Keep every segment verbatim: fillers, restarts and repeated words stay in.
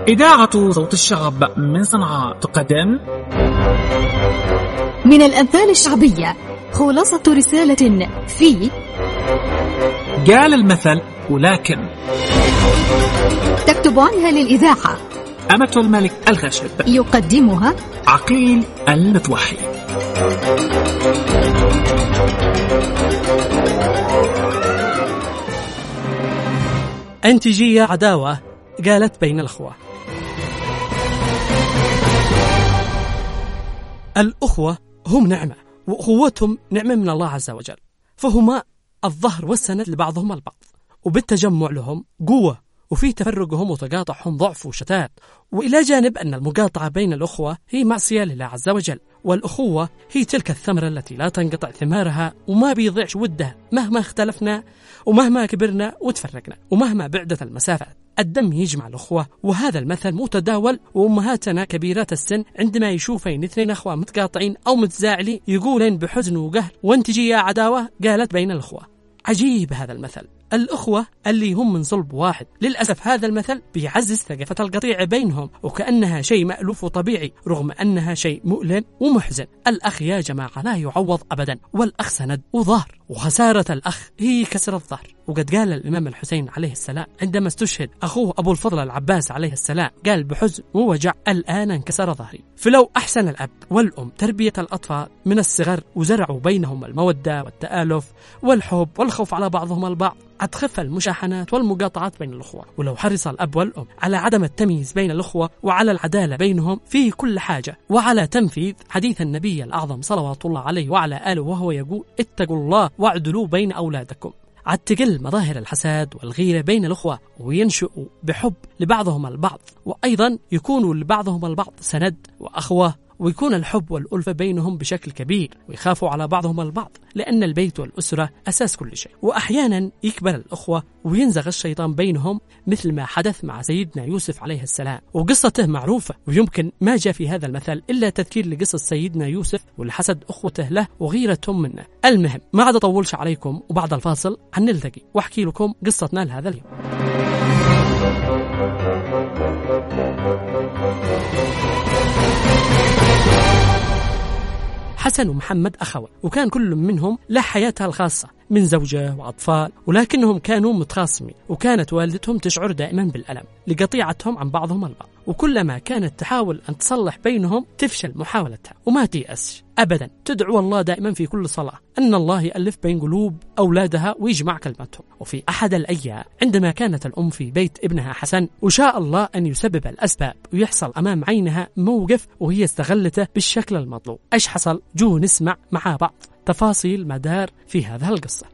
إذاعة صوت الشعب من صنعاء تقدم من الأمثال الشعبية خلاصة رسالة في قال المثل ولكن. تكتب عنها للإذاعة أمة الملك الخشب. يقدمها عقيل المتوحي. أنتجية عداوة قالت بين الأخوة. الأخوة هم نعمة، وأخوتهم نعمة من الله عز وجل، فهما الظهر والسند لبعضهم البعض، وبالتجمع لهم قوة، وفي تفرقهم وتقاطعهم ضعف وشتات. وإلى جانب أن المقاطعة بين الأخوة هي معصية لله عز وجل، والأخوة هي تلك الثمرة التي لا تنقطع ثمارها وما بيضيعش ودها مهما اختلفنا ومهما كبرنا وتفرقنا ومهما بعدت المسافات. الدم يجمع الأخوة، وهذا المثل متداول، وأمهاتنا كبيرات السن عندما يشوفين اثنين أخوة متقاطعين أو متزاعلين يقولين بحزن وقهر وانتجية عداوة قالت بين الأخوة. عجيب هذا المثل، الأخوة اللي هم من صلب واحد. للأسف هذا المثل بيعزز ثقافة القطيعة بينهم وكأنها شيء مألوف وطبيعي، رغم أنها شيء مؤلم ومحزن. الأخ يا جماعة لا يعوض أبدا، والأخ سند وظهر، وخسارة الأخ هي كسر الظهر. وقد قال الإمام الحسين عليه السلام عندما استشهد أخوه أبو الفضل العباس عليه السلام، قال بحزن ووجع: الآن انكسر ظهري. فلو أحسن الأب والأم تربية الأطفال من الصغر وزرعوا بينهم المودة والتآلف والحب والخوف على بعضهم البعض، هتخف المشاحنات والمقاطعات بين الأخوة. ولو حرص الأب والأم على عدم التمييز بين الأخوة وعلى العدالة بينهم في كل حاجة، وعلى تنفيذ حديث النبي الأعظم صلوات الله عليه وعلى آله وهو يقول: اتقوا الله واعدلوا بين أولادكم، عاد تقل مظاهر الحساد والغيرة بين الأخوة، وينشئوا بحب لبعضهم البعض، وأيضا يكونوا لبعضهم البعض سند وأخوة، ويكون الحب والألفة بينهم بشكل كبير، ويخافوا على بعضهم البعض، لأن البيت والأسرة أساس كل شيء. وأحيانا يكبر الأخوة وينزغ الشيطان بينهم، مثل ما حدث مع سيدنا يوسف عليه السلام، وقصته معروفة، ويمكن ما جاء في هذا المثل إلا تذكير لقصة سيدنا يوسف والحسد أخوته له وغيرتهم منه. المهم ما عاد أطولش عليكم، وبعد الفاصل هنلتقي وأحكي لكم قصتنا لهذا اليوم. حسن ومحمد أخوة، وكان كل منهم له حياتها الخاصة من زوجة وأطفال، ولكنهم كانوا متخاصمين، وكانت والدتهم تشعر دائما بالألم لقطيعتهم عن بعضهم البعض، وكلما كانت تحاول أن تصلح بينهم تفشل محاولتها وما تيأس أبدا. تدعو الله دائما في كل صلاة أن الله يألف بين قلوب أولادها ويجمع كلمتهم. وفي أحد الأيام عندما كانت الأم في بيت ابنها حسن، وشاء الله أن يسبب الأسباب ويحصل أمام عينها موقف وهي استغلته بالشكل المطلوب. إيش حصل؟ جو نسمع مع بعض تفاصيل مدار في هذه القصة.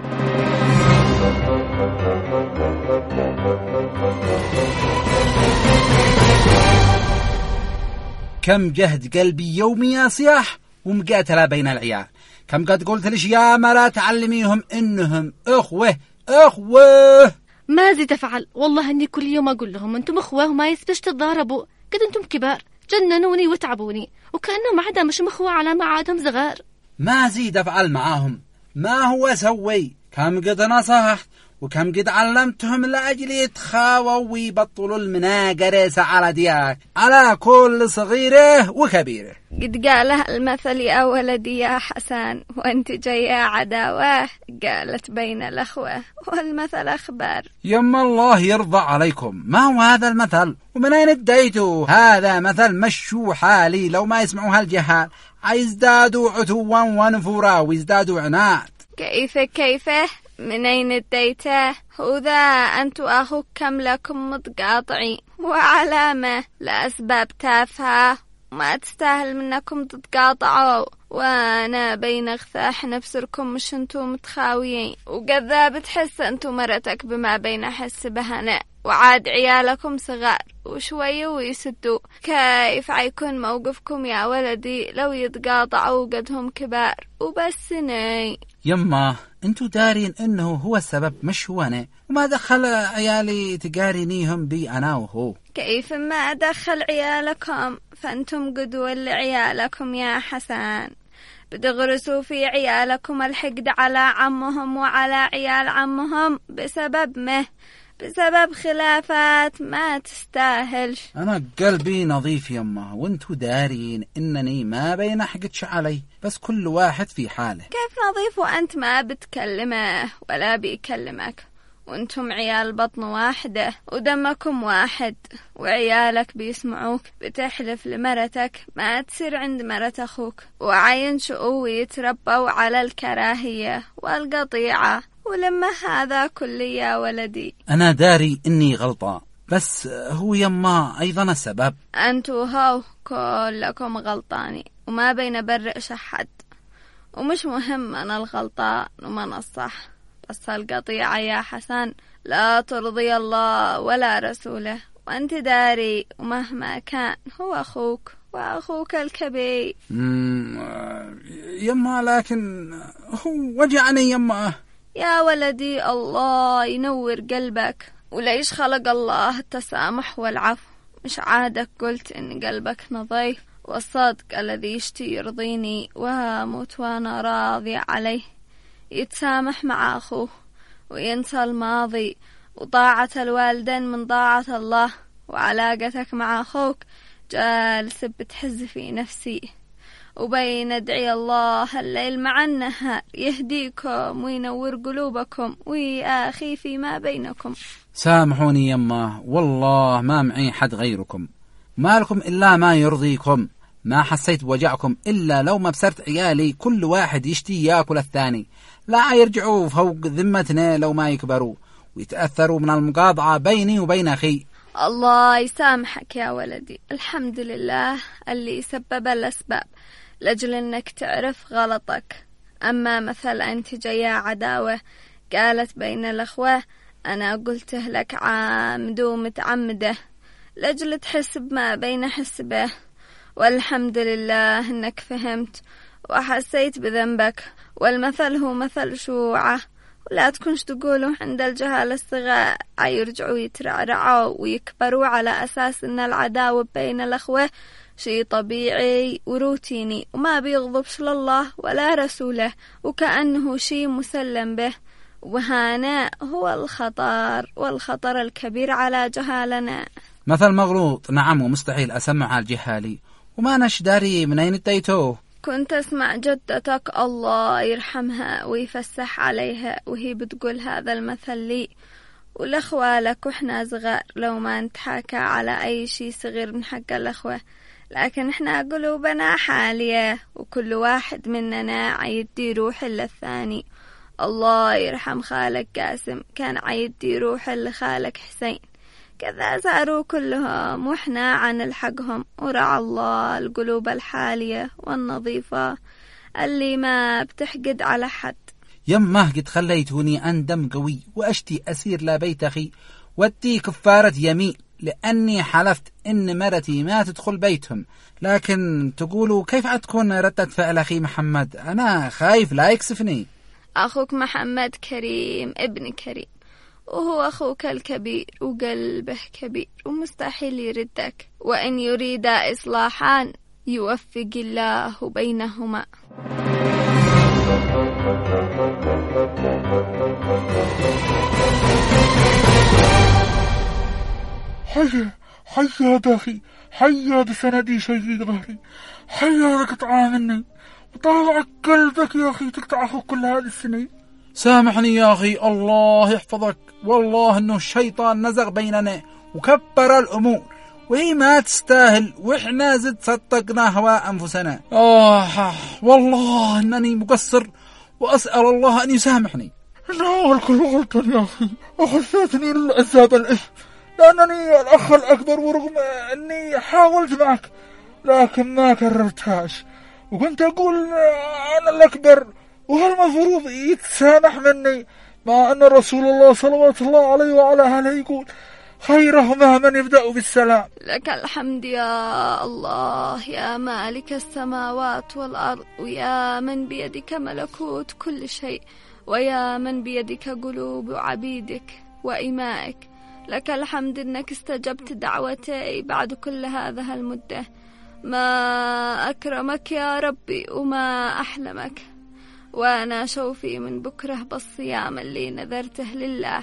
كم جهد قلبي يومي يا صياح ومقاتلة بين العيال، كم قد قلت لش يا مرا تعلميهم إنهم أخوة أخوة. ماذا تفعل؟ والله أني كل يوم أقول لهم أنتم أخوة وما يسبش تتضاربوا، قد أنتم كبار جننوني وتعبوني، وكأنهم عدا مش مخوة على معادهم صغار. ما زيد أفعل معاهم، ما هو سوي، كم قد نصحت وكم قد علمتهم لأجل يتخاووا ويبطلوا المناقرة على دياك على كل صغيرة وكبيرة. قد قالها المثل يا ولدي يا حسن وانت جاي عداوة، قالت بين الأخوة والمثل أخبار. يما الله يرضى عليكم، ما هو هذا المثل ومن أين اديتوا؟ هذا مثل مشوا حالي، لو ما يسمعوا هالجهال عيزدادوا عتوا ونفورا ويزدادوا عناد. كيف كيف من أين اديته؟ هو ذا أنت أخوك كم لكم متقاطعين وعلامة لأسباب تافهة ما تستاهل منكم تتقاطعوا، وانا بين اغثاح نفسكم مش انتو متخاويين، وقذا بتحس انتو مرتك بما بين حس بهنا، وعاد عيالكم صغار وشوي ويسدوا. كيف عيكون موقفكم يا ولدي لو يتقاطعوا قدهم كبار وبس ناي؟ يما انتو دارين انه هو السبب مش هو انا، وما دخل عيالي تقارنيهم بي انا وهو. كيف ما دخل عيالكم؟ فانتم قدوة لعيالكم يا حسن، بتغرسوا في عيالكم الحقد على عمهم وعلى عيال عمهم بسبب مه بسبب خلافات ما تستاهلش. أنا قلبي نظيف يمه، وانتو دارين إنني ما بين حقتش علي، بس كل واحد في حاله. كيف نظيف وأنت ما بتكلمه ولا بيكلمك؟ وانتم عيال بطن واحدة ودمكم واحد، وعيالك بيسمعوك بتحلف لمرتك ما تصير عند مرت أخوك، وعين شقو يتربوا على الكراهية والقطيعة، ولما هذا كل يا ولدي. أنا داري إني غلطة، بس هو يما أيضا السبب. أنتو هاو كلكم غلطاني وما بين برئش أحد، ومش مهم أنا الغلطان ومن الصح، بس القطيعة يا حسن لا ترضي الله ولا رسوله، وأنت داري ومهما كان هو أخوك وأخوك الكبير. يما لكن هو وجعني يما. يا ولدي الله ينور قلبك، وليش خلق الله التسامح والعفو؟ مش عادك قلت إن قلبك نظيف، والصدق الذي يشتي يرضيني واموت وأنا راضي عليه، يتسامح مع أخوه وينسى الماضي، وطاعة الوالدين من طاعة الله، وعلاقتك مع أخوك جالس بتحز في نفسي، وبين ادعي الله الليل مع النهار يهديكم وينور قلوبكم ويأخي فيما بينكم. سامحوني يما، والله ما معي حد غيركم، ما لكم إلا ما يرضيكم، ما حسيت بوجعكم إلا لو ما بسرت عيالي كل واحد يشتي ياكل الثاني، لا يرجعوا فوق ذمتنا لو ما يكبروا ويتأثروا من المقاطعة بيني وبين أخي. الله يسامحك يا ولدي، الحمد لله اللي سبب الأسباب لأجل أنك تعرف غلطك. أما مثلا أنت جاية عداوة قالت بين الأخوة، أنا قلته لك عامد ومتعمده لأجل تحس بما بين حسبه، والحمد لله أنك فهمت وحسيت بذنبك، والمثل هو مثل شوعة، ولا تكونش تقولوا عند الجهال الصغار يرجعوا يترعرعوا ويكبروا على أساس أن العداوة بين الأخوة شيء طبيعي وروتيني وما بيغضبش لله ولا رسوله، وكأنه شيء مسلم به، وهنا هو الخطر، والخطر الكبير على جهالنا. مثل مغلوط نعم، ومستحيل أسمع على الجهالي، وما نشداري من أين اديتوه. كنت أسمع جدتك الله يرحمها ويفسح عليها وهي بتقول هذا المثل لي والأخوالك وإحنا صغار، لو ما نتحاكى على أي شيء صغير من حق الأخوة، لكن إحنا قلوبنا حالية وكل واحد مننا عيدي روح للثاني. الله يرحم خالك قاسم كان عيدي روح لخالك حسين، كذا صاروا كلهم وإحنا عن الحقهم، ورعى الله القلوب الحالية والنظيفة اللي ما بتحقد على حد. يمه قد خليتوني أندم قوي وأشتي أسير لبيت أخي ودي كفارة يمين، لأني حلفت إن مرتي ما تدخل بيتهم، لكن تقولوا كيف تكون ردة فعل أخي محمد؟ أنا خايف لا يكسفني. أخوك محمد كريم ابن كريم، وهو أخوك الكبير وقلبه كبير ومستحيل يردك، وإن يريد إصلاحا يوفق الله بينهما. حيا حيا داخي، حيا بسندي شيء ظهري، حيا لك قطعة مني، وطالع قلبك يا أخي تقطع أخوك كل هذه السنين. سامحني يا أخي، الله يحفظك، والله أنه الشيطان نزغ بيننا وكبر الأمور، وهي ما تستاهل، وإحنا زد صدقنا هواء أنفسنا. آه والله أنني مقصر، وأسأل الله أن يسامحني. أنا الكل غلطا يا أخي، وخشيتني للعذاب الإثم، لأنني الأخ الأكبر، ورغم أني حاولت معك لكن ما كررتهاش، وكنت أقول أنا الأكبر وهالمفروض يتسامح مني، مع أن رسول الله صلوات الله عليه وعلى آله يقول خيرهما من يبدأ بالسلام. لك الحمد يا الله يا مالك السماوات والأرض، ويا من بيدك ملكوت كل شيء، ويا من بيدك قلوب عبيدك وإمائك. لك الحمد أنك استجبت دعوتي بعد كل هذا المدة، ما أكرمك يا ربي وما أحلمك. وأنا شوفي من بكرة بالصيام اللي نذرته لله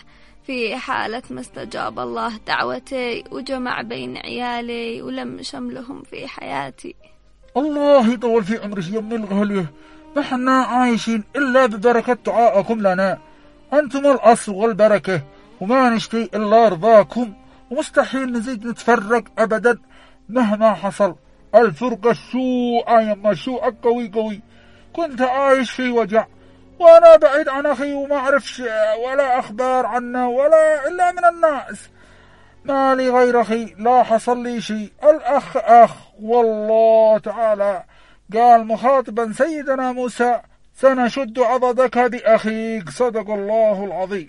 في حالة ما استجاب الله دعوتي وجمع بين عيالي ولم شملهم في حياتي. الله يطول في عمرك يا ابن الغالية، نحن عايشين إلا ببركة دعائكم لنا، أنتم الأصل والبركة، وما نشتي إلا رضاكم، ومستحيل نزيد نتفرق أبدا مهما حصل. الفرقة شوء يما شوء قوي قوي. كنت عايش في وجع وأنا بعيد عن أخي وما أعرفش ولا أخبار عنه ولا إلا من الناس، ما لي غير أخي، لا حصل لي شيء. الأخ أخ، والله تعالى قال مخاطبا سيدنا موسى: سنشد عضدك بأخيك. صدق الله العظيم.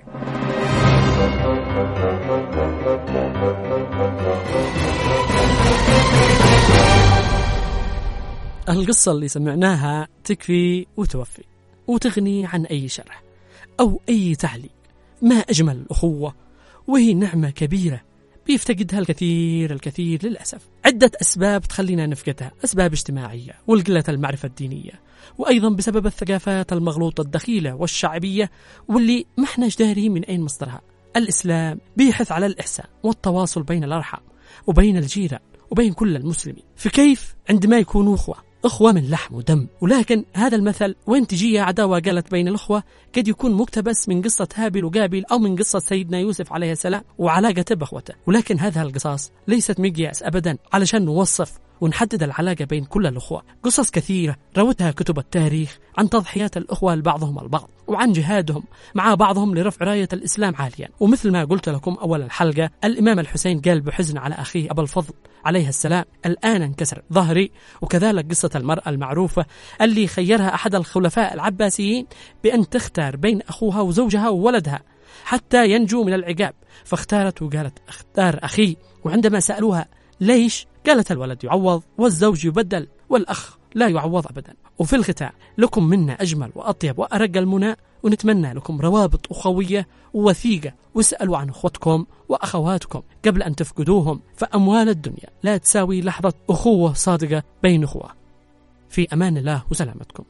القصة اللي سمعناها تكفي وتوفي وتغني عن أي شرح أو أي تعليق. ما أجمل الأخوة، وهي نعمة كبيرة بيفتقدها الكثير الكثير للأسف. عدة أسباب تخلينا نفقدها، أسباب اجتماعية والقلة المعرفة الدينية، وأيضا بسبب الثقافات المغلوطة الدخيلة والشعبية واللي ما احنا جدارين من أين مصدرها. الإسلام بيحث على الإحسان والتواصل بين الأرحام وبين الجيران وبين كل المسلمين، فكيف عندما يكونوا أخوة أخوة من لحم ودم؟ ولكن هذا المثل وين تجي عداوة قالت بين الأخوة قد يكون مقتبس من قصة هابيل وقابيل أو من قصة سيدنا يوسف عليه السلام وعلاقته بأخوته، ولكن هذا القصص ليست مقياس أبدا علشان نوصف ونحدد العلاقة بين كل الأخوة. قصص كثيرة روتها كتب التاريخ عن تضحيات الأخوة لبعضهم البعض وعن جهادهم مع بعضهم لرفع راية الإسلام عاليا. ومثل ما قلت لكم أول الحلقة، الإمام الحسين قال بحزن على أخيه أبو الفضل عليه السلام: الآن انكسر ظهري. وكذلك قصة المرأة المعروفة اللي خيرها أحد الخلفاء العباسيين بأن تختار بين أخوها وزوجها وولدها حتى ينجو من العقاب، فاختارت وقالت: اختار أخي. وعندما سألوها ليش؟ قالت: الولد يعوض والزوج يبدل والأخ لا يعوض أبدا. وفي الختام لكم منا أجمل وأطيب وأرق المنى، ونتمنى لكم روابط أخوية ووثيقة، واسألوا عن أخوتكم وأخواتكم قبل أن تفقدوهم، فأموال الدنيا لا تساوي لحظة أخوة صادقة بين أخوة. في أمان الله وسلامتكم.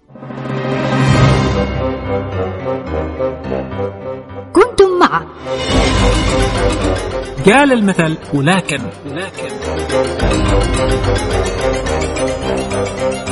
كنتم مع قال المثل ولكن, ولكن.